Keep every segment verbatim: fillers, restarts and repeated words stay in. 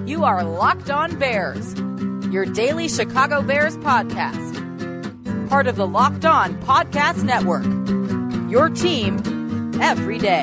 You are Locked On Bears, your daily Chicago Bears podcast. Part of the Locked On Podcast Network, your team every day.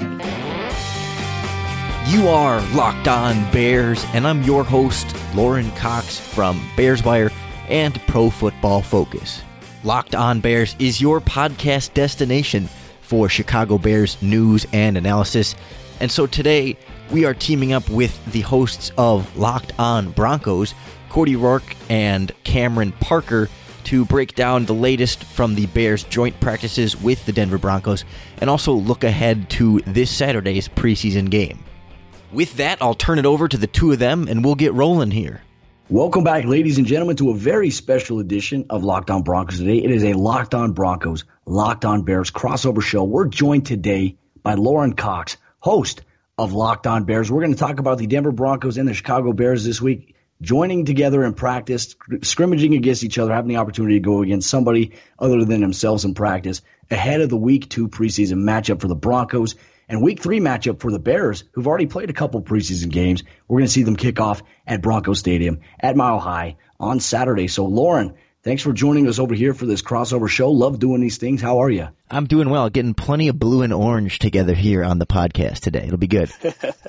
You are Locked On Bears, and I'm your host, Lauren Cox from Bears Wire and Pro Football Focus. Locked On Bears is your podcast destination for Chicago Bears news and analysis. And so today, we are teaming up with the hosts of Locked On Broncos, Cody Rourke and Cameron Parker, to break down the latest from the Bears' joint practices with the Denver Broncos and also look ahead to this Saturday's preseason game. With that, I'll turn it over to the two of them and we'll get rolling here. Welcome back, ladies and gentlemen, to a very special edition of Locked On Broncos today. It is a Locked On Broncos, Locked On Bears crossover show. We're joined today by Lauren Cox, host of Locked On Bears. We're going to talk about the Denver Broncos and the Chicago Bears this week, joining together in practice, scrimmaging against each other, having the opportunity to go against somebody other than themselves in practice, ahead of the week two preseason matchup for the Broncos and week three matchup for the Bears, who've already played a couple preseason games. We're going to see them kick off at Bronco Stadium at Mile High on Saturday. So, Lauren, thanks for joining us over here for this crossover show. Love doing these things. How are you? I'm doing well, getting plenty of blue and orange together here on the podcast today. It'll be good.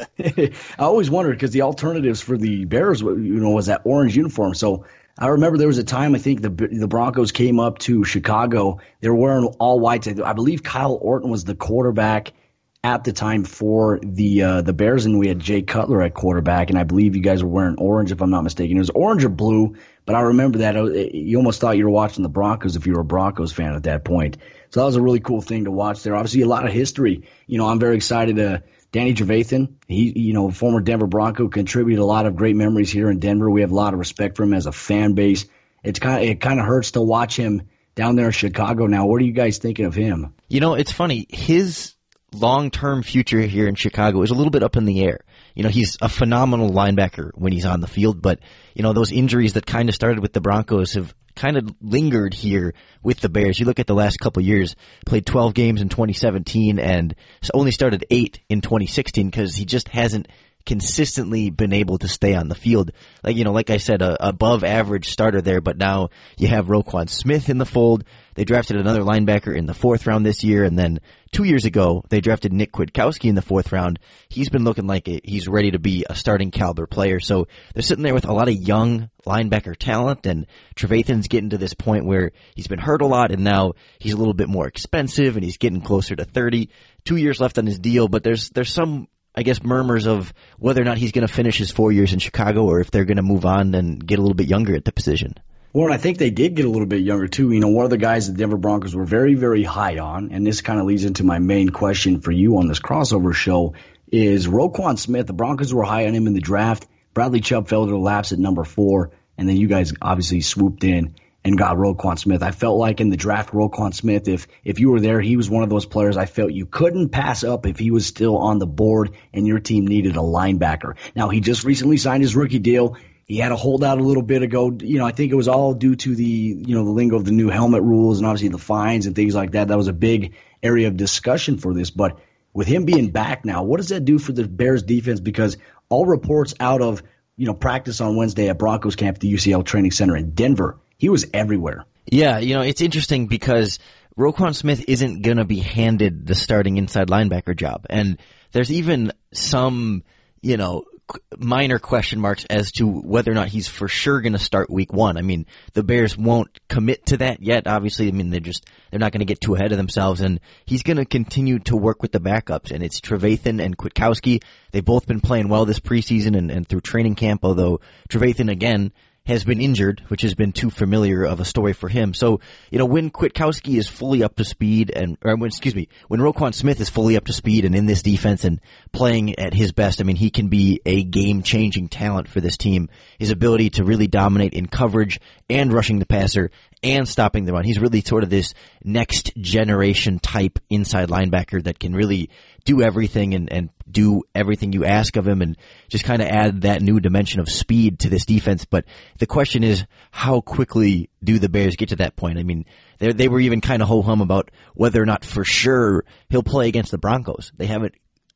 I always wondered because the alternatives for the Bears, you know, was that orange uniform. So I remember there was a time I think the the Broncos came up to Chicago. They were wearing all whites. I believe Kyle Orton was the quarterback at the time for the uh, the Bears, and we had Jay Cutler at quarterback, and I believe you guys were wearing orange, if I'm not mistaken. It was orange or blue, but I remember that. You almost thought you were watching the Broncos if you were a Broncos fan at that point. So that was a really cool thing to watch there. Obviously, a lot of history. You know, I'm very excited to Danny Trevathan, he, you know, former Denver Bronco, contributed a lot of great memories here in Denver. We have a lot of respect for him as a fan base. It's kind of, it kind of hurts to watch him down there in Chicago now. What are you guys thinking of him? You know, it's funny. His long-term future here in Chicago is a little bit up in the air. You know, he's a phenomenal linebacker when he's on the field, but, you know, those injuries that kind of started with the Broncos have kind of lingered here with the Bears. You look at the last couple of years, played twelve games in twenty seventeen and only started eight in twenty sixteen because he just hasn't consistently been able to stay on the field. Like, you know, like I said, a above average starter there, but now you have Roquan Smith in the fold. They drafted another linebacker in the fourth round this year, and then two years ago, they drafted Nick Kwiatkowski in the fourth round. He's been looking like he's ready to be a starting caliber player. So they're sitting there with a lot of young linebacker talent, and Trevathan's getting to this point where he's been hurt a lot, and now he's a little bit more expensive, and he's getting closer to thirty. Two years left on his deal, but there's there's some, I guess, murmurs of whether or not he's going to finish his four years in Chicago or if they're going to move on and get a little bit younger at the position. Well, and I think they did get a little bit younger, too. You know, one of the guys the Denver Broncos were very, very high on, and this kind of leads into my main question for you on this crossover show, is Roquan Smith. The Broncos were high on him in the draft. Bradley Chubb fell to the laps at number four, and then you guys obviously swooped in and got Roquan Smith. I felt like in the draft, Roquan Smith, if if you were there, he was one of those players I felt you couldn't pass up if he was still on the board and your team needed a linebacker. Now, he just recently signed his rookie deal. He had a holdout a little bit ago. You know, I think it was all due to the, you know, the lingo of the new helmet rules and obviously the fines and things like that. That was a big area of discussion for this. But with him being back now, what does that do for the Bears defense? Because all reports out of, you know, practice on Wednesday at Broncos camp at the U C L Training Center in Denver, he was everywhere. Yeah, you know, it's interesting because Roquan Smith isn't going to be handed the starting inside linebacker job. And there's even some, you know, minor question marks as to whether or not he's for sure going to start week one. I mean, the Bears won't commit to that yet. Obviously, I mean, they're just, they're not going to get too ahead of themselves, and he's going to continue to work with the backups, and it's Trevathan and Kwiatkowski. They've both been playing well this preseason and, and through training camp, although Trevathan, again, has been injured, which has been too familiar of a story for him. So, you know, when Kwiatkowski is fully up to speed and, or when, excuse me, when Roquan Smith is fully up to speed and in this defense and playing at his best, I mean, he can be a game-changing talent for this team. His ability to really dominate in coverage and rushing the passer and stopping the run. He's really sort of this next generation type inside linebacker that can really do everything and, and do everything you ask of him and just kind of add that new dimension of speed to this defense. But the question is, how quickly do the Bears get to that point? I mean, they they were even kind of ho-hum about whether or not for sure he'll play against the Broncos. They haven't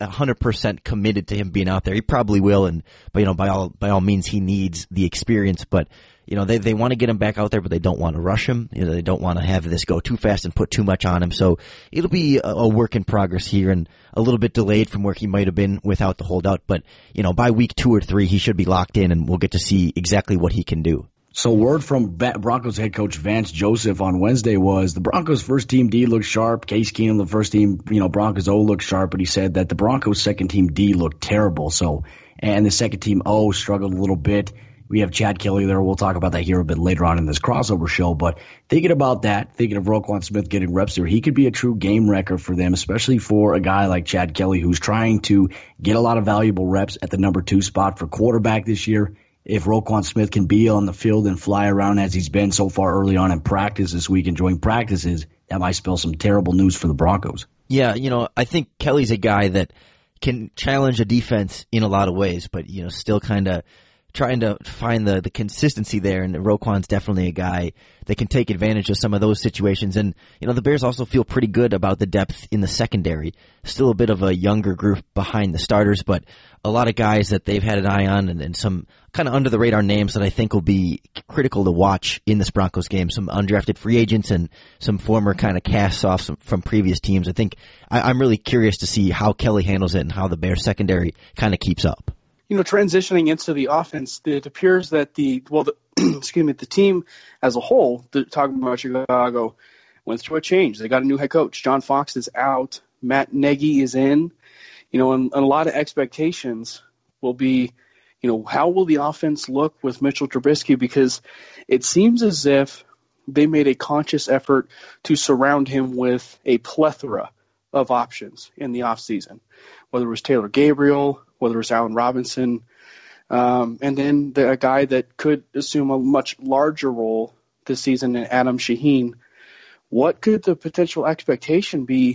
one hundred percent committed to him being out there. He probably will, and but you know, by all by all means, he needs the experience. But you know, they they want to get him back out there, but they don't want to rush him. You know, they don't want to have this go too fast and put too much on him. So it'll be a, a work in progress here, and a little bit delayed from where he might have been without the holdout. But you know, by week two or three, he should be locked in, and we'll get to see exactly what he can do. So word from Broncos head coach Vance Joseph on Wednesday was the Broncos first team D looked sharp. Case Keenum, the first team, you know, Broncos O looked sharp, but he said that the Broncos second team D looked terrible. So, and the second team O struggled a little bit. We have Chad Kelly there. We'll talk about that here a bit later on in this crossover show. But thinking about that, thinking of Roquan Smith getting reps there, he could be a true game wrecker for them, especially for a guy like Chad Kelly who's trying to get a lot of valuable reps at the number two spot for quarterback this year. If Roquan Smith can be on the field and fly around as he's been so far early on in practice this week, enjoying practices, that might spell some terrible news for the Broncos. Yeah, you know, I think Kelly's a guy that can challenge a defense in a lot of ways, but, you know, still kind of trying to find the, the consistency there, and Roquan's definitely a guy that can take advantage of some of those situations. And, you know, the Bears also feel pretty good about the depth in the secondary. Still a bit of a younger group behind the starters, but a lot of guys that they've had an eye on, and, and some kind of under-the-radar names that I think will be critical to watch in this Broncos game. Some undrafted free agents and some former kind of cast-offs from previous teams. I think I, I'm really curious to see how Kelly handles it and how the Bears secondary kind of keeps up. You know, transitioning into the offense, it appears that the, well, the, excuse me, the team as a whole, the, talking about Chicago, went through a change. They got a new head coach. John Fox is out. Matt Nagy is in. You know, and, and a lot of expectations will be, you know, how will the offense look with Mitchell Trubisky? Because it seems as if they made a conscious effort to surround him with a plethora of options in the offseason, whether it was Taylor Gabriel, whether it was Allen Robinson, um, and then the, a guy that could assume a much larger role this season in Adam Shaheen. What could the potential expectation be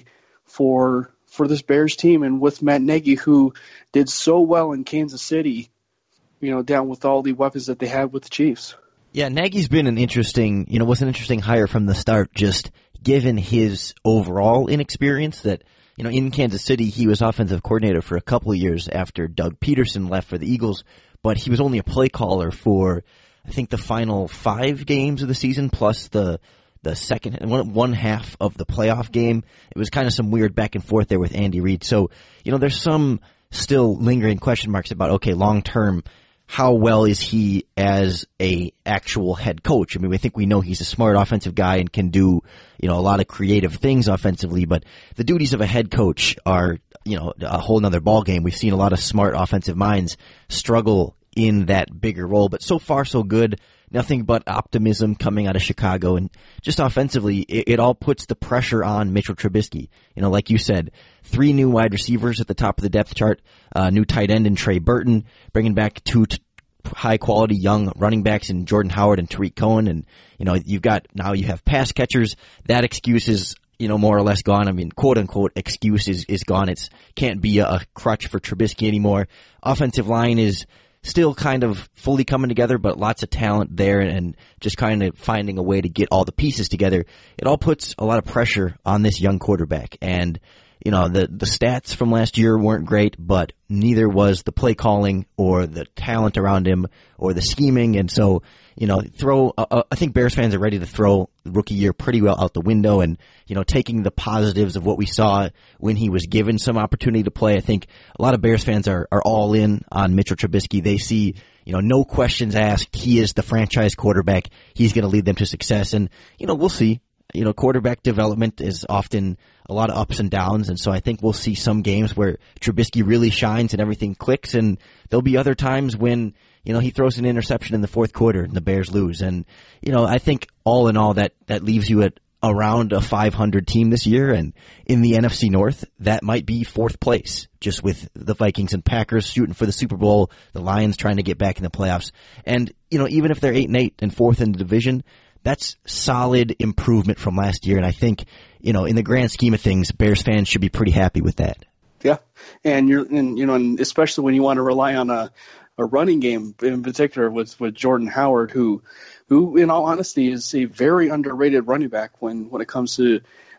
for for this Bears team, and with Matt Nagy, who did so well in Kansas City, you know, down with all the weapons that they had with the Chiefs? Yeah, Nagy's been an interesting, you know, was an interesting hire from the start, just given his overall inexperience that, you know, in Kansas City, he was offensive coordinator for a couple of years after Doug Peterson left for the Eagles, but he was only a play caller for, I think, the final five games of the season, plus the the second, one, one half of the playoff game. It was kind of some weird back and forth there with Andy Reid. So, you know, there's some still lingering question marks about, okay, long term, how well is he as a actual head coach? I mean, we think we know he's a smart offensive guy and can do, you know, a lot of creative things offensively, but the duties of a head coach are, you know, a whole nother ballgame. We've seen a lot of smart offensive minds struggle in that bigger role, but so far so good. Nothing but optimism coming out of Chicago, and just offensively, it, it all puts the pressure on Mitchell Trubisky. You know, like you said, three new wide receivers at the top of the depth chart, uh, new tight end in Trey Burton, bringing back two t- high-quality young running backs in Jordan Howard and Tariq Cohen, and, you know, you've got, now you have pass catchers. That excuse is, you know, more or less gone. I mean, quote-unquote excuse is, is gone. It's can't be a, a crutch for Trubisky anymore. Offensive line is still kind of fully coming together, but lots of talent there and just kind of finding a way to get all the pieces together. It all puts a lot of pressure on this young quarterback. And, you know, the, the stats from last year weren't great, but neither was the play calling or the talent around him or the scheming. And so, you know, throw, uh, I think Bears fans are ready to throw rookie year pretty well out the window, and, you know, taking the positives of what we saw when he was given some opportunity to play. I think a lot of Bears fans are, are all in on Mitchell Trubisky. They see, you know, no questions asked. He is the franchise quarterback. He's going to lead them to success. And, you know, we'll see. You know, quarterback development is often a lot of ups and downs, and so I think we'll see some games where Trubisky really shines and everything clicks, and there'll be other times when, you know, he throws an interception in the fourth quarter and the Bears lose. And, you know, I think all in all that, that leaves you at around a five hundred team this year, and in the N F C North, that might be fourth place, just with the Vikings and Packers shooting for the Super Bowl, the Lions trying to get back in the playoffs. And, you know, even if they're eight and eight and fourth in the division, that's solid improvement from last year. And I think, you know, in the grand scheme of things, Bears fans should be pretty happy with that. Yeah. And you're, and, you know, and especially when you want to rely on a, a running game in particular with, with Jordan Howard, who, who in all honesty is a very underrated running back when, when it comes to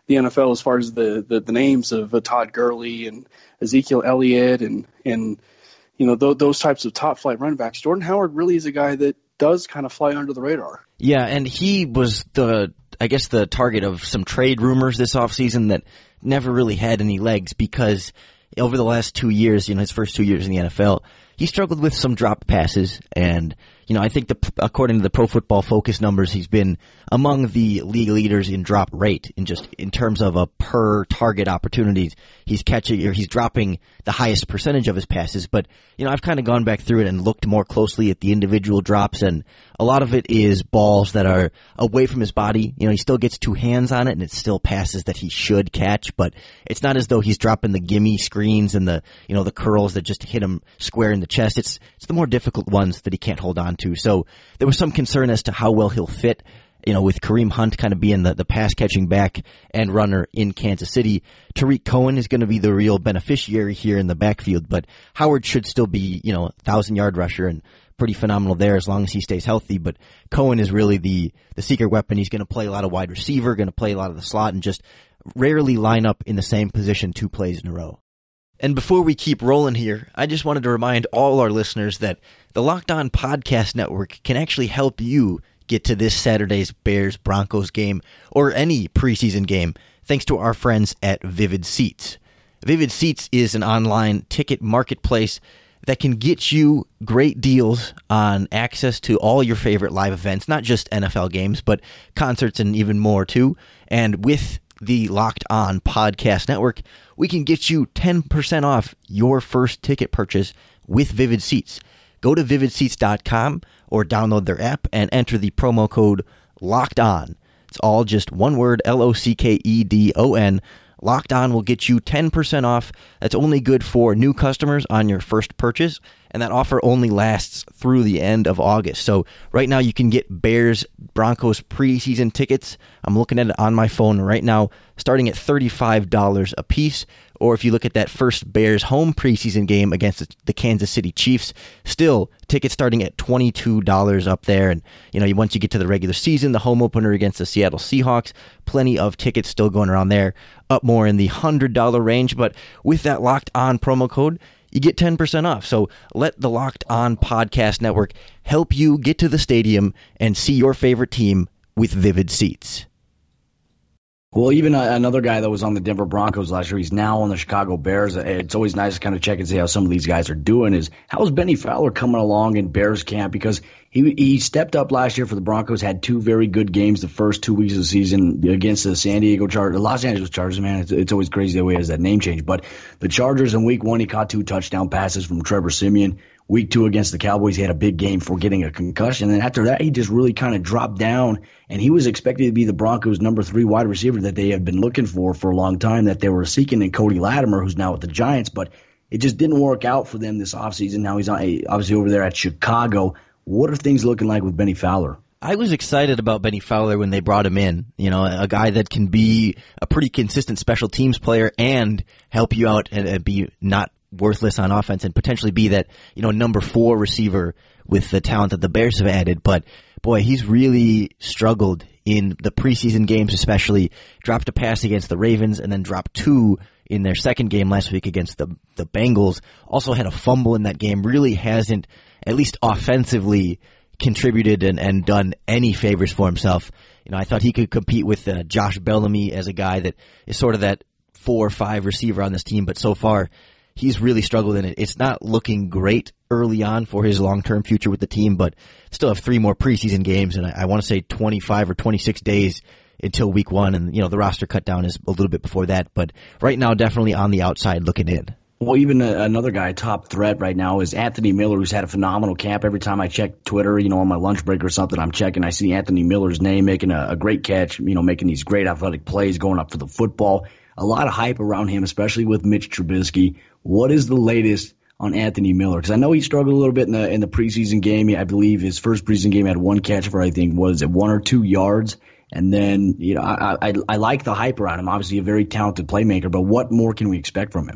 the N F L as far as the, the, the names of uh, Todd Gurley and Ezekiel Elliott and, and you know, th- those types of top-flight running backs. Jordan Howard really is a guy that does kind of fly under the radar. Yeah, and he was the, I guess, the target of some trade rumors this offseason that never really had any legs because over the last two years, you know, his first two years in the N F L, he struggled with some dropped passes, and you know, I think the, according to the Pro Football Focus numbers, he's been among the league leaders in drop rate in just in terms of a per target opportunities. He's catching or he's dropping the highest percentage of his passes. But you know, I've kind of gone back through it and looked more closely at the individual drops, and a lot of it is balls that are away from his body. You know, he still gets two hands on it, and it's still passes that he should catch. But it's not as though he's dropping the gimme screens and the you know the curls that just hit him square in the chest. It's it's the more difficult ones that he can't hold on to. So there was some concern as to how well he'll fit, you know, with Kareem Hunt kind of being the, the pass-catching back and runner in Kansas City. Tariq Cohen is going to be the real beneficiary here in the backfield, but Howard should still be, you know, a thousand-yard rusher and pretty phenomenal there as long as he stays healthy. But Cohen is really the, the secret weapon. He's going to play a lot of wide receiver, going to play a lot of the slot, and just rarely line up in the same position two plays in a row. And before we keep rolling here, I just wanted to remind all our listeners that the Locked On Podcast Network can actually help you get to this Saturday's Bears-Broncos game or any preseason game thanks to our friends at Vivid Seats. Vivid Seats is an online ticket marketplace that can get you great deals on access to all your favorite live events, not just N F L games, but concerts and even more too. And with the Locked On Podcast Network, we can get you ten percent off your first ticket purchase with Vivid Seats. Go to vivid seats dot com or download their app and enter the promo code Locked On. It's all just one word, L O C K E D O N. Locked On will get you ten percent off. That's only good for new customers on your first purchase, and that offer only lasts through the end of August. So right now you can get Bears-Broncos preseason tickets. I'm looking at it on my phone right now, starting at thirty-five dollars a piece. Or if you look at that first Bears home preseason game against the Kansas City Chiefs, still tickets starting at twenty-two dollars up there. And, you know, once you get to the regular season, the home opener against the Seattle Seahawks, plenty of tickets still going around there, up more in the one hundred dollars range. But with that Locked On promo code, you get ten percent off. So let the Locked On Podcast Network help you get to the stadium and see your favorite team with Vivid Seats. Well, even uh, another guy that was on the Denver Broncos last year, he's now on the Chicago Bears. It's always nice to kind of check and see how some of these guys are doing. Is how's Benny Fowler coming along in Bears camp? Because he he stepped up last year for the Broncos, had two very good games the first two weeks of the season against the San Diego Chargers, Los Angeles Chargers. Man, it's, it's always crazy the way he has that name change. But the Chargers in week one, he caught two touchdown passes from Trevor Siemian. Week two against the Cowboys, he had a big game for getting a concussion. And after that, he just really kind of dropped down, and he was expected to be the Broncos' number three wide receiver that they have been looking for for a long time, that they were seeking in Cody Latimer, who's now with the Giants. But it just didn't work out for them this offseason. Now he's on, obviously over there at Chicago. What are things looking like with Benny Fowler? I was excited about Benny Fowler when they brought him in. You know, a guy that can be a pretty consistent special teams player and help you out and be not worthless on offense and potentially be that, you know, number four receiver with the talent that the Bears have added. But boy, he's really struggled in the preseason games, especially dropped a pass against the Ravens and then dropped two in their second game last week against the, the Bengals. Also had a fumble in that game. Really hasn't, at least offensively, contributed and, and done any favors for himself. You know, I thought he could compete with uh, Josh Bellamy as a guy that is sort of that four or five receiver on this team, but so far he's really struggled in it. It's not looking great early on for his long-term future with the team, but still have three more preseason games, and I, I want to say twenty-five or twenty-six days until week one, and you know the roster cut down is a little bit before that, but right now definitely on the outside looking in. Well, even a, another guy, top threat right now, is Anthony Miller, who's had a phenomenal camp. Every time I check Twitter, you know, on my lunch break or something, I'm checking, I see Anthony Miller's name making a, a great catch, you know, making these great athletic plays, going up for the football. A lot of hype around him, especially with Mitch Trubisky. What is the latest on Anthony Miller? Because I know he struggled a little bit in the in the preseason game. I believe his first preseason game had one catch for, I think, was it one or two yards. And then, you know, I, I I like the hype around him. Obviously, a very talented playmaker. But what more can we expect from him?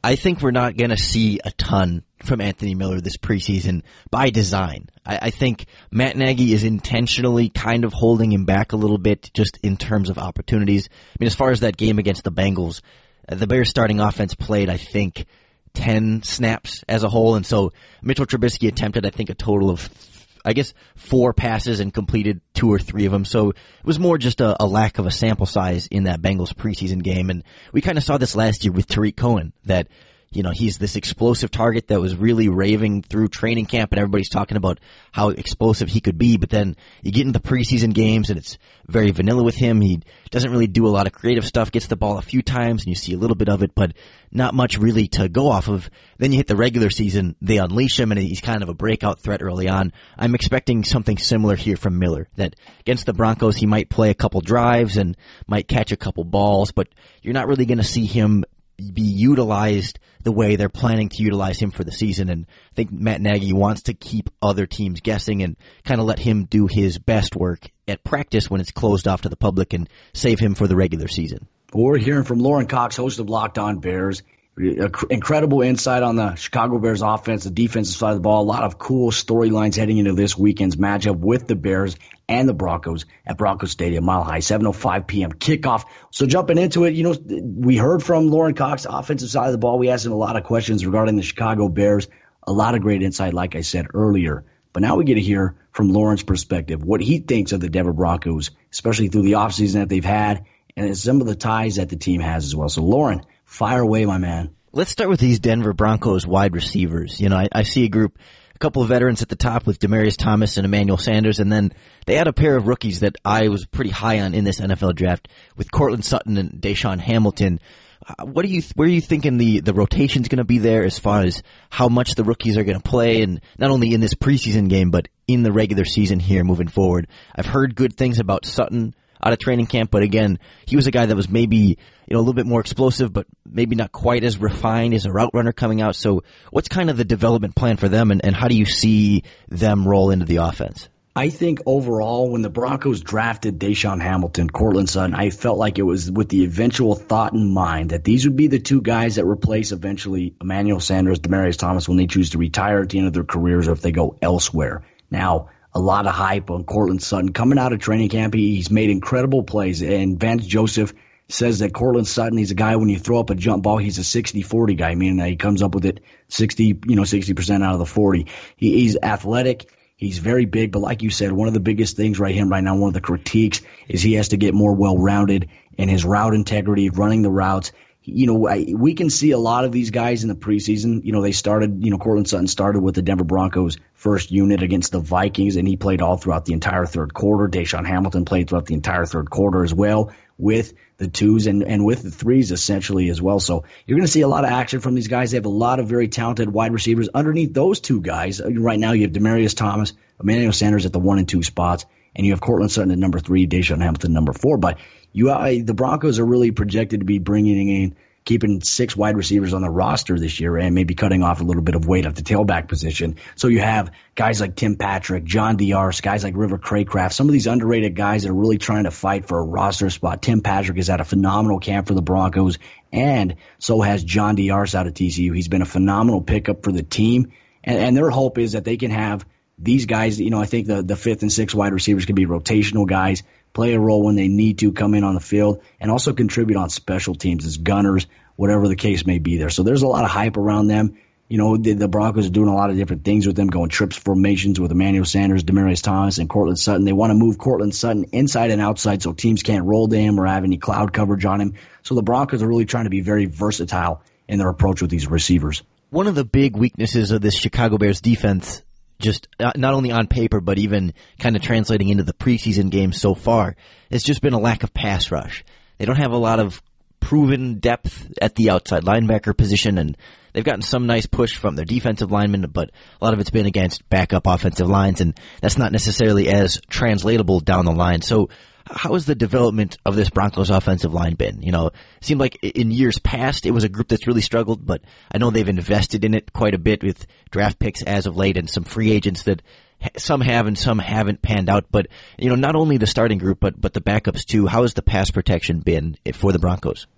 I think we're not going to see a ton from Anthony Miller this preseason by design. I, I think Matt Nagy is intentionally kind of holding him back a little bit just in terms of opportunities. I mean, as far as that game against the Bengals, the Bears starting offense played, I think, ten snaps as a whole, and so Mitchell Trubisky attempted, I think, a total of I guess, four passes and completed two or three of them. So it was more just a, a lack of a sample size in that Bengals preseason game. And we kind of saw this last year with Tariq Cohen, that, you know, he's this explosive target that was really raving through training camp, and everybody's talking about how explosive he could be. But then you get into the preseason games, and it's very vanilla with him. He doesn't really do a lot of creative stuff, gets the ball a few times, and you see a little bit of it, but not much really to go off of. Then you hit the regular season, they unleash him, and he's kind of a breakout threat early on. I'm expecting something similar here from Miller, that against the Broncos he might play a couple drives and might catch a couple balls, but you're not really going to see him be utilized the way they're planning to utilize him for the season. And I think Matt Nagy wants to keep other teams guessing and kind of let him do his best work at practice when it's closed off to the public and save him for the regular season. We're hearing from Lorin Cox, host of Locked On Bears. Incredible insight on the Chicago Bears offense, the defensive side of the ball. A lot of cool storylines heading into this weekend's matchup with the Bears and the Broncos at Broncos Stadium, Mile High, seven oh five p.m. kickoff. So jumping into it, you know, we heard from Lorin Cox, offensive side of the ball. We asked him a lot of questions regarding the Chicago Bears. A lot of great insight, like I said earlier. But now we get to hear from Lorin's perspective, what he thinks of the Denver Broncos, especially through the offseason that they've had, and some of the ties that the team has as well. So, Lorin, fire away, my man. Let's start with these Denver Broncos wide receivers. You know, I, I see a group, a couple of veterans at the top with Demaryius Thomas and Emmanuel Sanders, and then they had a pair of rookies that I was pretty high on in this N F L draft with Courtland Sutton and Deshaun Hamilton. What are you, where are you thinking the, the rotation's going to be there as far as how much the rookies are going to play, and not only in this preseason game, but in the regular season here moving forward? I've heard good things about Sutton out of training camp, but again, he was a guy that was maybe, you know, a little bit more explosive, but maybe not quite as refined as a route runner coming out. So what's kind of the development plan for them, and, and how do you see them roll into the offense? I think overall, when the Broncos drafted Deshaun Hamilton, Courtland Sutton, I felt like it was with the eventual thought in mind that these would be the two guys that replace eventually Emmanuel Sanders, Demaryius Thomas when they choose to retire at the end of their careers or if they go elsewhere. Now, a lot of hype on Courtland Sutton. Coming out of training camp, he's made incredible plays. And Vance Joseph says that Courtland Sutton, he's a guy, when you throw up a jump ball, he's a sixty forty guy, meaning that he comes up with it sixty, you know, sixty percent out of the forty. He, he's athletic. He's very big. But like you said, one of the biggest things right him right now, one of the critiques, is he has to get more well-rounded in his route integrity, running the routes. You know, I, we can see a lot of these guys in the preseason. You know, they started, you know, Courtland Sutton started with the Denver Broncos first unit against the Vikings, and he played all throughout the entire third quarter. Deshaun Hamilton played throughout the entire third quarter as well, with the twos and, and with the threes essentially as well. So you're going to see a lot of action from these guys. They have a lot of very talented wide receivers underneath those two guys. Right now you have Demaryius Thomas, Emmanuel Sanders at the one and two spots, and you have Courtland Sutton at number three, Deshaun Hamilton number four. But you, uh, the Broncos are really projected to be bringing in, keeping six wide receivers on the roster this year and maybe cutting off a little bit of weight at the tailback position. So you have guys like Tim Patrick, John Diarse, guys like River Craycraft, some of these underrated guys that are really trying to fight for a roster spot. Tim Patrick has had a phenomenal camp for the Broncos, and so has John Diarse out of T C U. He's been a phenomenal pickup for the team, and, and their hope is that they can have these guys. You know, I think the, the fifth and sixth wide receivers can be rotational guys, play a role when they need to, come in on the field, and also contribute on special teams as gunners, whatever the case may be there. So there's a lot of hype around them. You know, the, the Broncos are doing a lot of different things with them, going trips formations with Emmanuel Sanders, Demaryius Thomas, and Courtland Sutton. They want to move Courtland Sutton inside and outside so teams can't roll to him or have any cloud coverage on him. So the Broncos are really trying to be very versatile in their approach with these receivers. One of the big weaknesses of this Chicago Bears defense, just not only on paper, but even kind of translating into the preseason games so far, has just been a lack of pass rush. They don't have a lot of proven depth at the outside linebacker position, and they've gotten some nice push from their defensive linemen, but a lot of it's been against backup offensive lines, and that's not necessarily as translatable down the line. So how has the development of this Broncos offensive line been? You know, it seemed like in years past it was a group that's really struggled, but I know they've invested in it quite a bit with draft picks as of late and some free agents that some have and some haven't panned out. But, you know, not only the starting group, but but the backups too. How has the pass protection been for the Broncos?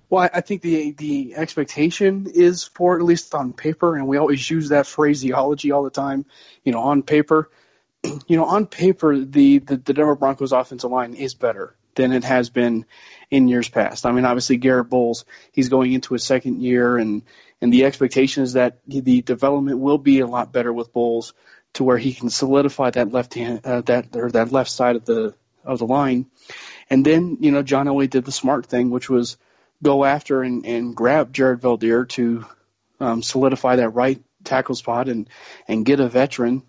Well, I think the the expectation is for, at least on paper, and we always use that phraseology all the time, you know, on paper. You know, on paper, the, the, the Denver Broncos offensive line is better than it has been in years past. I mean, obviously, Garrett Bowles, he's going into his second year, and, and the expectation is that the development will be a lot better with Bowles to where he can solidify that left hand, uh, that or that left side of the of the line. And then, you know, John Elway did the smart thing, which was go after and, and grab Jared Veldheer to um, solidify that right tackle spot and, and get a veteran.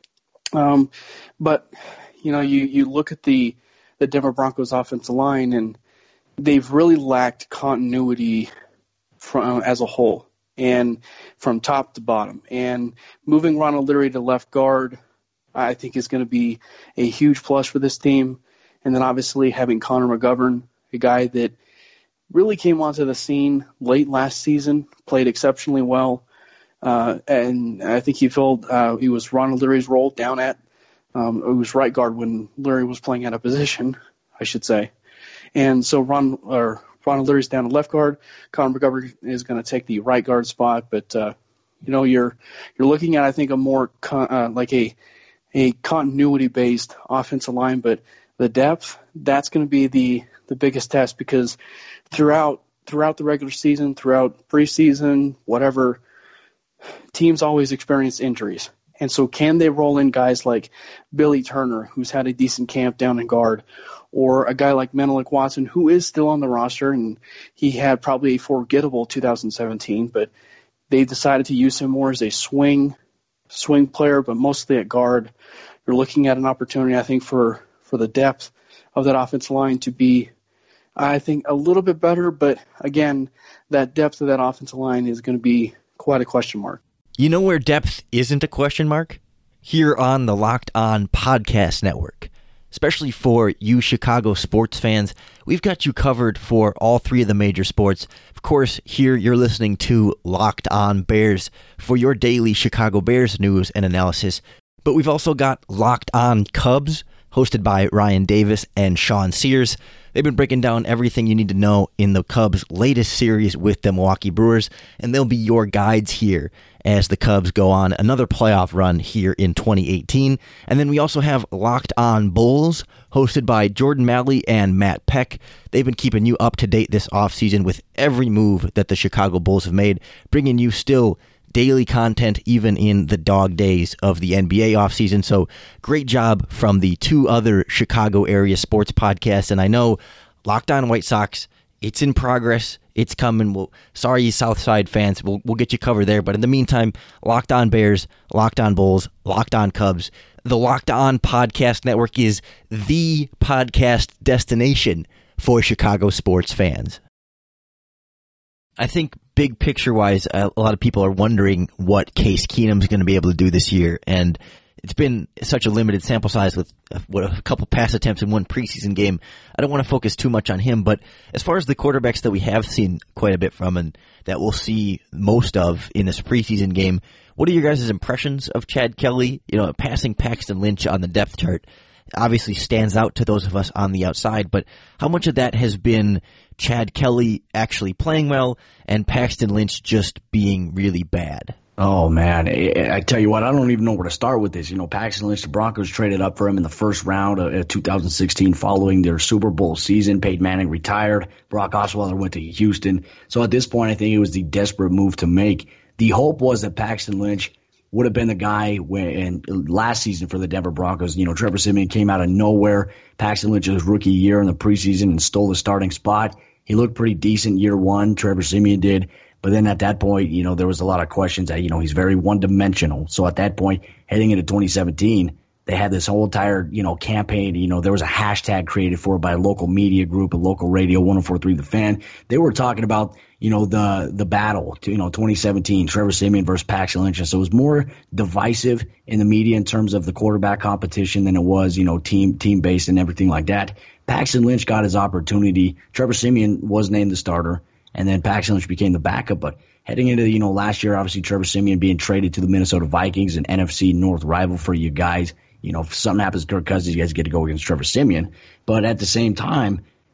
Um, but, you know, you, you look at the, the Denver Broncos offensive line, and they've really lacked continuity from as a whole and from top to bottom. And moving Ronald Leary to left guard, I think is going to be a huge plus for this team. And then obviously having Connor McGovern, a guy that really came onto the scene late last season, played exceptionally well. Uh, and I think he filled, uh, he was Ronald Leary's role down at, um, it was right guard when Leary was playing out of position, I should say. And so Ron, or Ronald Leary's down at left guard. Connor McGovern is going to take the right guard spot. But, uh, you know, you're, you're looking at, I think, a more, con- uh, like a, a continuity based offensive line, but the depth, that's going to be the, the biggest test, because throughout throughout the regular season, throughout preseason, whatever, teams always experience injuries. And so can they roll in guys like Billy Turner, who's had a decent camp down in guard, or a guy like Menelik Watson, who is still on the roster, and he had probably a forgettable two thousand seventeen, but they decided to use him more as a swing swing player, but mostly at guard. You're looking at an opportunity, I think, for for the depth of that offensive line to be, I think, a little bit better. But again, that depth of that offensive line is going to be quite a question mark. You know where depth isn't a question mark? Here on the Locked On Podcast Network. Especially for you Chicago sports fans, we've got you covered for all three of the major sports. Of course, here you're listening to Locked On Bears for your daily Chicago Bears news and analysis. But we've also got Locked On Cubs, hosted by Ryan Davis and Sean Sears. They've been breaking down everything you need to know in the Cubs' latest series with the Milwaukee Brewers, and they'll be your guides here as the Cubs go on another playoff run here in twenty eighteen. And then we also have Locked On Bulls, hosted by Jordan Malley and Matt Peck. They've been keeping you up to date this offseason with every move that the Chicago Bulls have made, bringing you still daily content even in the dog days of the N B A offseason. So great job from the two other Chicago area sports podcasts. And I know Locked On White Sox, it's in progress. It's coming. We'll, sorry, Southside fans. We'll, we'll get you covered there. But in the meantime, Locked On Bears, Locked On Bulls, Locked On Cubs. The Locked On Podcast Network is the podcast destination for Chicago sports fans. I think big picture-wise, a lot of people are wondering what Case Keenum's going to be able to do this year, and it's been such a limited sample size with what a couple pass attempts in one preseason game. I don't want to focus too much on him, but as far as the quarterbacks that we have seen quite a bit from and that we'll see most of in this preseason game, what are your guys' impressions of Chad Kelly? You know, passing Paxton Lynch on the depth chart obviously stands out to those of us on the outside, but how much of that has been Chad Kelly actually playing well and Paxton Lynch just being really bad? Oh, man. I, I tell you what, I don't even know where to start with this. You know, Paxton Lynch, the Broncos traded up for him in the first round of two thousand sixteen following their Super Bowl season. Peyton Manning retired. Brock Osweiler went to Houston. So at this point, I think it was the desperate move to make. The hope was that Paxton Lynch would have been the guy when last season for the Denver Broncos. You know, Trevor Siemian came out of nowhere. Paxton Lynch's rookie year in the preseason and stole the starting spot. He looked pretty decent year one, Trevor Siemian did. But then at that point, you know, there was a lot of questions that, you know, he's very one-dimensional. So at that point, heading into twenty seventeen, they had this whole entire, you know, campaign. You know, there was a hashtag created for it by a local media group, a local radio, one oh four point three The Fan. They were talking about, you know, the the battle, to, you know, twenty seventeen, Trevor Siemian versus Paxton Lynch. So it was more divisive in the media in terms of the quarterback competition than it was, you know, team team based and everything like that. Paxton Lynch got his opportunity. Trevor Siemian was named the starter, and then Paxton Lynch became the backup. But heading into, you know, last year, obviously Trevor Siemian being traded to the Minnesota Vikings, an N F C North rival for you guys. You know, if something happens to Kirk Cousins, you guys get to go against Trevor Siemian. But at the same time,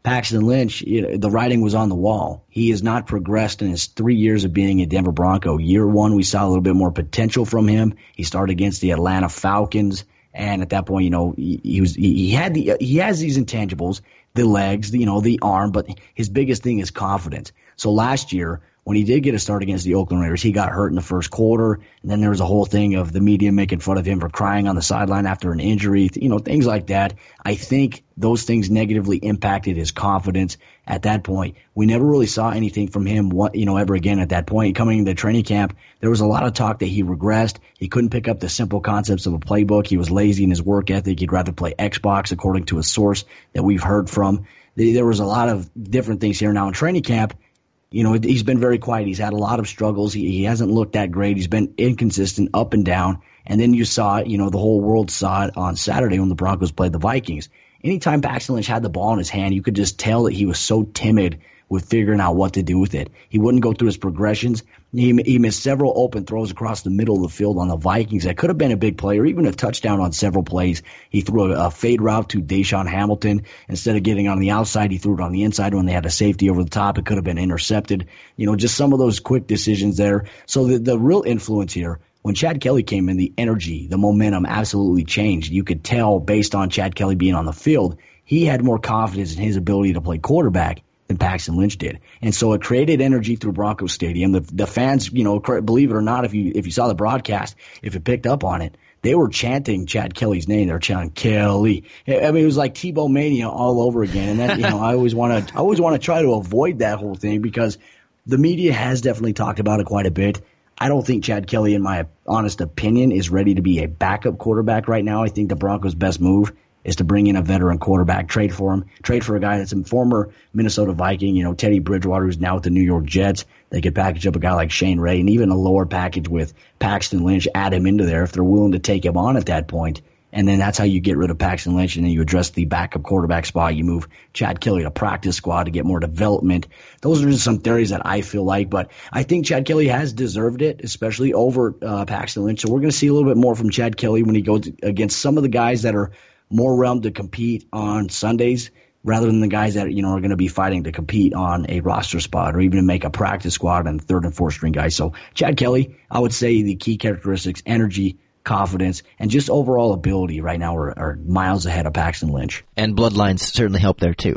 Paxton Lynch, you know, the writing was on the wall. He has not progressed in his three years of being a Denver Bronco. Year one, we saw a little bit more potential from him. He started against the Atlanta Falcons, and at that point, you know, he, he was he, he had the he has these intangibles, the legs, the, you know, the arm, but his biggest thing is confidence. So last year, when he did get a start against the Oakland Raiders, he got hurt in the first quarter, and then there was a whole thing of the media making fun of him for crying on the sideline after an injury, you know, things like that. I think those things negatively impacted his confidence at that point. We never really saw anything from him, you know, ever again at that point. Coming into training camp, there was a lot of talk that he regressed. He couldn't pick up the simple concepts of a playbook. He was lazy in his work ethic. He'd rather play Xbox, according to a source that we've heard from. There was a lot of different things here. Now in training camp, you know, he's been very quiet. He's had a lot of struggles. He, he hasn't looked that great. He's been inconsistent, up and down. And then you saw it, you know, the whole world saw it on Saturday when the Broncos played the Vikings. Anytime Paxton Lynch had the ball in his hand, you could just tell that he was so timid with figuring out what to do with it. He wouldn't go through his progressions. He, he missed several open throws across the middle of the field on the Vikings. That could have been a big play or even a touchdown on several plays. He threw a, a fade route to Deshaun Hamilton. Instead of getting on the outside, he threw it on the inside when they had a safety over the top. It could have been intercepted. You know, just some of those quick decisions there. So the, the real influence here, when Chad Kelly came in, the energy, the momentum absolutely changed. You could tell based on Chad Kelly being on the field, he had more confidence in his ability to play quarterback than Paxton Lynch did. And so it created energy through Broncos Stadium. The, the fans, you know, believe it or not, if you if you saw the broadcast, if it picked up on it, they were chanting Chad Kelly's name. They were chanting Kelly. I mean, it was like Tebow mania all over again. And that, you know, I always want to I always want to try to avoid that whole thing because the media has definitely talked about it quite a bit. I don't think Chad Kelly, in my honest opinion, is ready to be a backup quarterback right now. I think the Broncos' best move is to bring in a veteran quarterback, trade for him, trade for a guy that's a former Minnesota Viking, you know, Teddy Bridgewater, who's now with the New York Jets. They could package up a guy like Shane Ray and even a lower package with Paxton Lynch, add him into there if they're willing to take him on at that point. And then that's how you get rid of Paxton Lynch, and then you address the backup quarterback spot. You move Chad Kelly to practice squad to get more development. Those are just some theories that I feel like, but I think Chad Kelly has deserved it, especially over uh, Paxton Lynch. So we're going to see a little bit more from Chad Kelly when he goes against some of the guys that are more realm to compete on Sundays rather than the guys that, you know, are going to be fighting to compete on a roster spot or even to make a practice squad and third and fourth string guys. So Chad Kelly, I would say the key characteristics, energy, confidence, and just overall ability right now are, are miles ahead of Paxton Lynch. And bloodlines certainly help there too.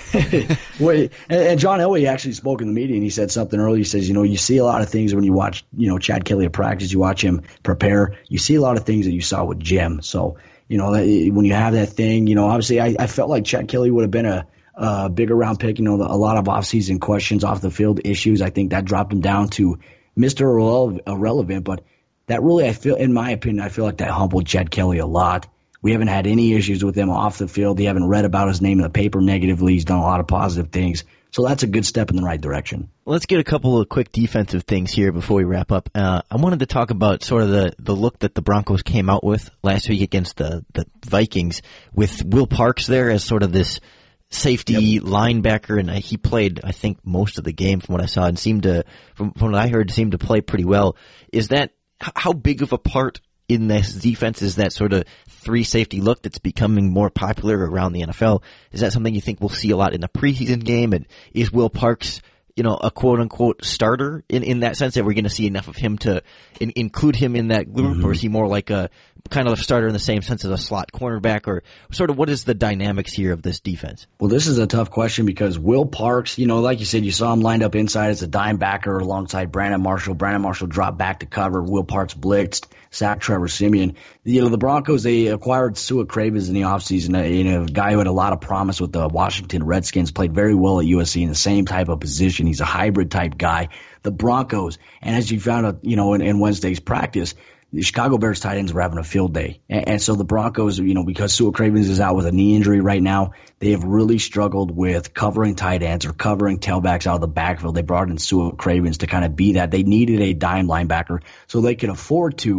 Wait, and, and John Elway actually spoke in the media and he said something earlier. He says, you know, you see a lot of things when you watch, you know, Chad Kelly at practice, you watch him prepare, you see a lot of things that you saw with Jim. So, you know, when you have that thing, you know, obviously I, I felt like Chad Kelly would have been a, a bigger round pick. You know, a lot of offseason questions, off the field issues. I think that dropped him down to Mister Irrelevant. But that really, I feel, in my opinion, I feel like that humbled Chad Kelly a lot. We haven't had any issues with him off the field. You haven't read about his name in the paper negatively. He's done a lot of positive things. So that's a good step in the right direction. Let's get a couple of quick defensive things here before we wrap up. Uh, I wanted to talk about sort of the, the look that the Broncos came out with last week against the, the Vikings with Will Parks there as sort of this safety yep. linebacker, and he played, I think, most of the game from what I saw and seemed to, from, from what I heard, seemed to play pretty well. Is that, how big of a part in this defense is that sort of three safety look that's becoming more popular around the N F L? Is that something you think we'll see a lot in the preseason game? And is Will Parks, you know, a quote unquote starter in, in that sense that we're going to see enough of him to in, include him in that group? Mm-hmm. Or is he more like a kind of a starter in the same sense as a slot cornerback, or sort of what is the dynamics here of this defense? Well, this is a tough question because Will Parks, you know, like you said, you saw him lined up inside as a dime backer alongside Brandon Marshall. Brandon Marshall dropped back to cover. Will Parks blitzed, sacked Trevor Siemian. You know, the Broncos, they acquired Sua Cravens in the offseason, a, you know, a guy who had a lot of promise with the Washington Redskins, played very well at U S C in the same type of position. He's a hybrid type guy. The Broncos, and as you found out, you know, in, in Wednesday's practice, the Chicago Bears tight ends were having a field day. And, and so the Broncos, you know, because Sua Cravens is out with a knee injury right now, they have really struggled with covering tight ends or covering tailbacks out of the backfield. They brought in Sua Cravens to kind of be that. They needed a dime linebacker so they could afford to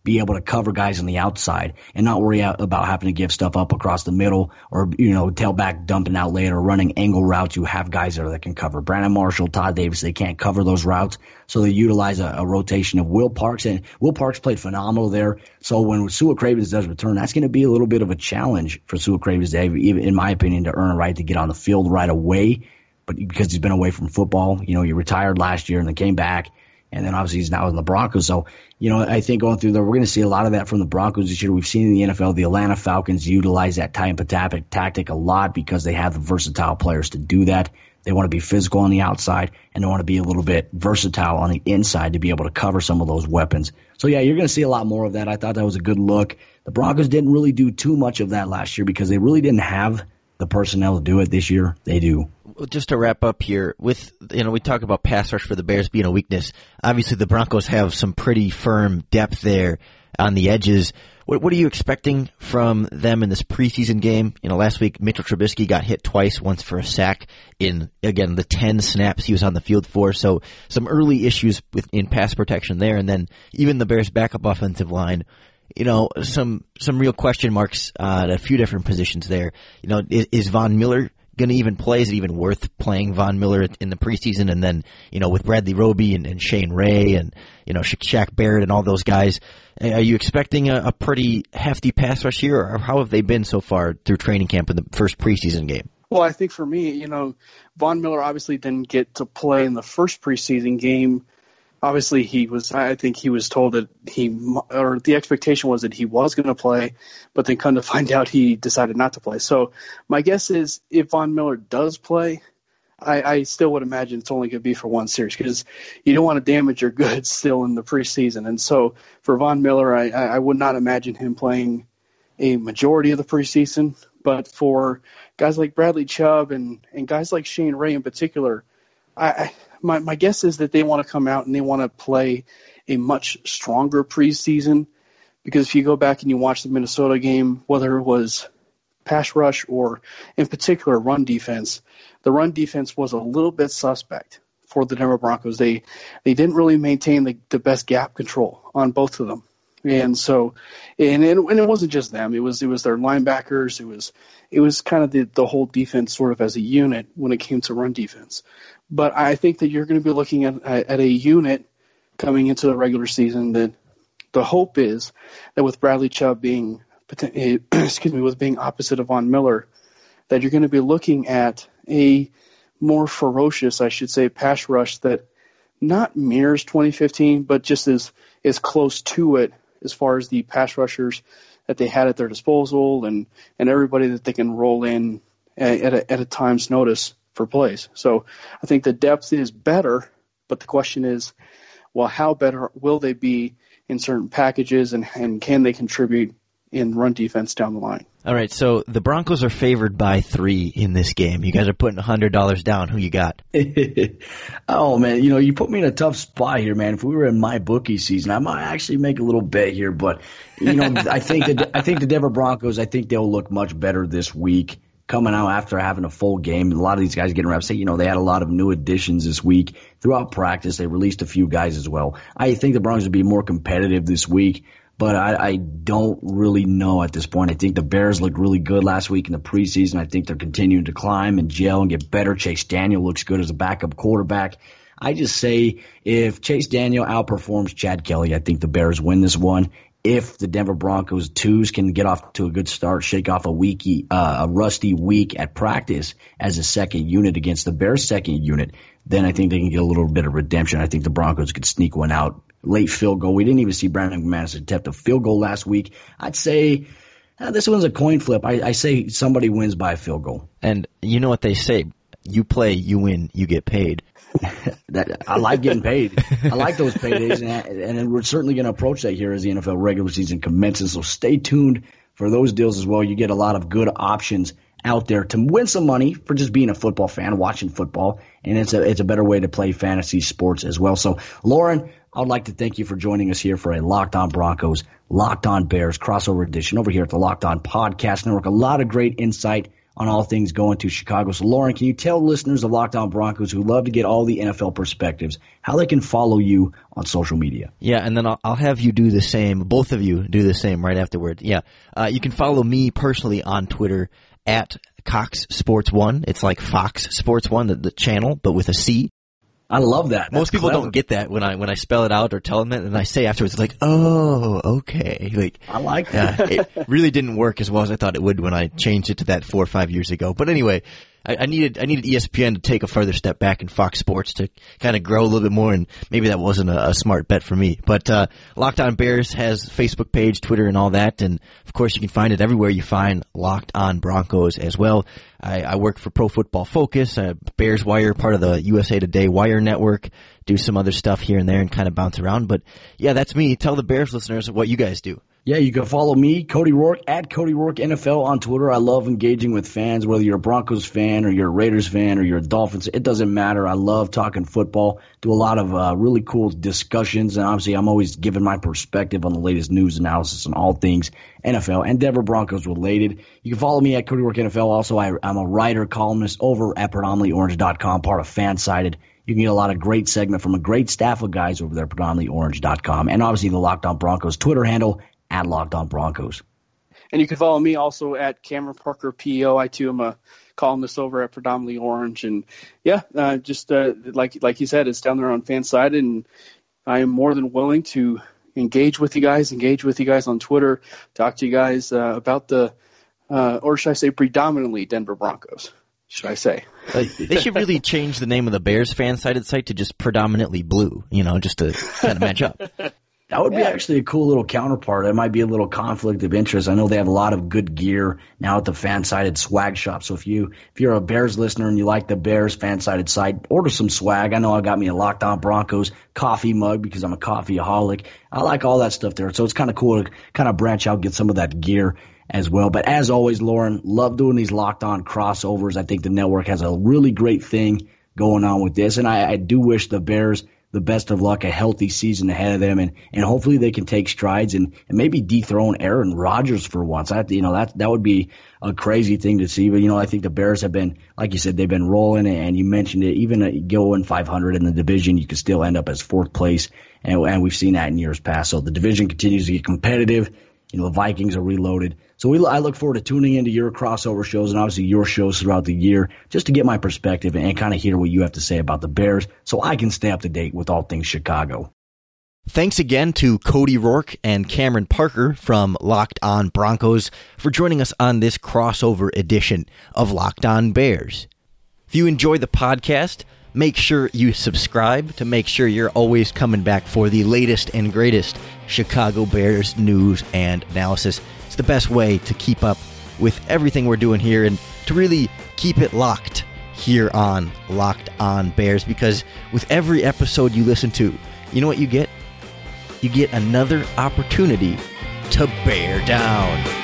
be able to cover guys on the outside and not worry out about having to give stuff up across the middle or, you know, tailback dumping out late or running angle routes. You have guys there that can cover. Brandon Marshall, Todd Davis, they can't cover those routes, so they utilize a, a rotation of Will Parks, and Will Parks played phenomenal there. So when Sua Cravens does return, that's going to be a little bit of a challenge for Sua Cravens, Dave, even in my opinion, to earn a right to get on the field right away. But because he's been away from football, you know, he retired last year and then came back, and then obviously he's now in the Broncos. So, you know, I think going through there, we're going to see a lot of that from the Broncos this year. We've seen in the N F L, the Atlanta Falcons utilize that type of tactic a lot because they have the versatile players to do that. They want to be physical on the outside, and they want to be a little bit versatile on the inside to be able to cover some of those weapons. So, yeah, you're going to see a lot more of that. I thought that was a good look. The Broncos didn't really do too much of that last year because they really didn't have the personnel to do it. This year they do. Just to wrap up here, with, you know, we talk about pass rush for the Bears being a weakness. Obviously, the Broncos have some pretty firm depth there on the edges. What, what are you expecting from them in this preseason game? You know, last week Mitchell Trubisky got hit twice, once for a sack in, again, the ten snaps he was on the field for. So some early issues with in pass protection there, and then even the Bears' backup offensive line. You know, some some real question marks uh, at a few different positions there. You know, is, is Von Miller going to even play? Is it even worth playing Von Miller in the preseason? And then, you know, with Bradley Roby and, and Shane Ray and, you know, Sha- Shaq Barrett and all those guys, are you expecting a, a pretty hefty pass rush here, or how have they been so far through training camp in the first preseason game? Well, I think for me, you know, Von Miller obviously didn't get to play in the first preseason game. Obviously, he was. I think he was told that he, or the expectation was that he was going to play, but then come to find out he decided not to play. So my guess is if Von Miller does play, I, I still would imagine it's only going to be for one series because you don't want to damage your goods still in the preseason. And so for Von Miller, I, I would not imagine him playing a majority of the preseason. But for guys like Bradley Chubb and, and guys like Shane Ray in particular, I, I My my guess is that they want to come out and they want to play a much stronger preseason, because if you go back and you watch the Minnesota game, whether it was pass rush or in particular run defense, the run defense was a little bit suspect for the Denver Broncos. They they didn't really maintain the, the best gap control on both of them. And so, and it, and it wasn't just them. It was it was their linebackers. It was it was kind of the, the whole defense sort of as a unit when it came to run defense. But I think that you're going to be looking at at a unit coming into the regular season that the hope is that with Bradley Chubb being excuse me with being opposite of Von Miller, that you're going to be looking at a more ferocious, I should say, pass rush that not mirrors twenty fifteen, but just is is close to it as far as the pass rushers that they had at their disposal and, and everybody that they can roll in at, at, a, at a time's notice for plays. So I think the depth is better, but the question is, well, how better will they be in certain packages, and, and can they contribute in run defense down the line? All right, so the Broncos are favored by three in this game. You guys are putting one hundred dollars down. Who you got? Oh, man, you know, you put me in a tough spot here, man. If we were in my bookie season, I might actually make a little bet here. But, you know, I think that I think the Denver Broncos, I think they'll look much better this week coming out after having a full game. A lot of these guys getting reps. Say, you know, they had a lot of new additions this week. Throughout practice, they released a few guys as well. I think the Broncos will be more competitive this week. But I, I don't really know at this point. I think the Bears looked really good last week in the preseason. I think they're continuing to climb and gel and get better. Chase Daniel looks good as a backup quarterback. I just say if Chase Daniel outperforms Chad Kelly, I think the Bears win this one. If the Denver Broncos twos can get off to a good start, shake off a weeky, uh, a rusty week at practice as a second unit against the Bears' second unit, then I think they can get a little bit of redemption. I think the Broncos could sneak one out. Late field goal. We didn't even see Brandon McManus attempt a field goal last week. I'd say uh, this one's a coin flip. I, I say somebody wins by a field goal. And you know what they say: you play, you win, you get paid. that, I like getting paid. I like those paydays, and, and we're certainly going to approach that here as the N F L regular season commences. So stay tuned for those deals as well. You get a lot of good options out there to win some money for just being a football fan, watching football, and it's a it's a better way to play fantasy sports as well. So, Lauren, I'd like to thank you for joining us here for a Locked On Broncos, Locked On Bears crossover edition over here at the Locked On Podcast Network. A lot of great insight on all things going to Chicago. So, Lauren, can you tell listeners of Locked On Broncos who love to get all the N F L perspectives how they can follow you on social media? Yeah, and then I'll, I'll have you do the same. Both of you do the same right afterward. Yeah, uh, you can follow me personally on Twitter at Cox Sports One. It's like Fox Sports One, the, the channel, but with a C. I love that. That's Most people clever. don't get that when I when I spell it out or tell them that, and I say afterwards, it's like, oh, okay. Like I like that. Uh, it really didn't work as well as I thought it would when I changed it to that four or five years ago. But anyway, I, I needed I needed E S P N to take a further step back in Fox Sports to kind of grow a little bit more, and maybe that wasn't a, a smart bet for me. But uh, Locked On Bears has Facebook page, Twitter, and all that, and of course you can find it everywhere you find Locked On Broncos as well. I, I work for Pro Football Focus, uh, Bears Wire, part of the U S A Today Wire Network, do some other stuff here and there and kind of bounce around. But yeah, that's me. Tell the Bears listeners what you guys do. Yeah, you can follow me, Cody Rourke, at Cody Rourke N F L on Twitter. I love engaging with fans, whether you're a Broncos fan or you're a Raiders fan or you're a Dolphins. It doesn't matter. I love talking football, do a lot of uh, really cool discussions, and obviously I'm always giving my perspective on the latest news analysis on all things N F L and Denver Broncos related. You can follow me at Cody Rourke N F L. Also, I, I'm a writer, columnist over at predominantly orange dot com, part of Fansided. You can get a lot of great segment from a great staff of guys over there at predominantly orange dot com, and obviously the Locked On Broncos Twitter handle, at Locked On Broncos. And you can follow me also at Cameron Parker P O. I too am a columnist over at Predominantly Orange. And yeah, uh, just uh, like like you said, it's down there on Fansided, and I am more than willing to engage with you guys, engage with you guys on Twitter, talk to you guys uh, about the, uh, or should I say predominantly Denver Broncos, should I say. Uh, they should really change the name of the Bears Fansided site to just Predominantly Blue, you know, just to kind of match up. That would be yeah. actually a cool little counterpart. It might be a little conflict of interest. I know they have a lot of good gear now at the Fansided swag shop. So if you if you're a Bears listener and you like the Bears Fansided site, order some swag. I know I got me a Locked On Broncos coffee mug because I'm a coffeeaholic. I like all that stuff there. So it's kind of cool to kind of branch out, get some of that gear as well. But as always, Lauren, love doing these Locked On crossovers. I think the network has a really great thing going on with this, and I, I do wish the Bears the best of luck, a healthy season ahead of them, and, and hopefully they can take strides and, and maybe dethrone Aaron Rodgers for once. I, you know, that that would be a crazy thing to see. But, you know, I think the Bears have been, like you said, they've been rolling, and you mentioned it, even going five hundred in the division, you could still end up as fourth place, and, and we've seen that in years past. So the division continues to get competitive. You know, the Vikings are reloaded. So we, I look forward to tuning into your crossover shows and obviously your shows throughout the year just to get my perspective and, and kind of hear what you have to say about the Bears so I can stay up to date with all things Chicago. Thanks again to Cody Rourke and Cameron Parker from Locked On Broncos for joining us on this crossover edition of Locked On Bears. If you enjoy the podcast, make sure you subscribe to make sure you're always coming back for the latest and greatest Chicago Bears news and analysis. It's the best way to keep up with everything we're doing here and to really keep it locked here on Locked On Bears, because with every episode you listen to, you know what you get? You get another opportunity to bear down.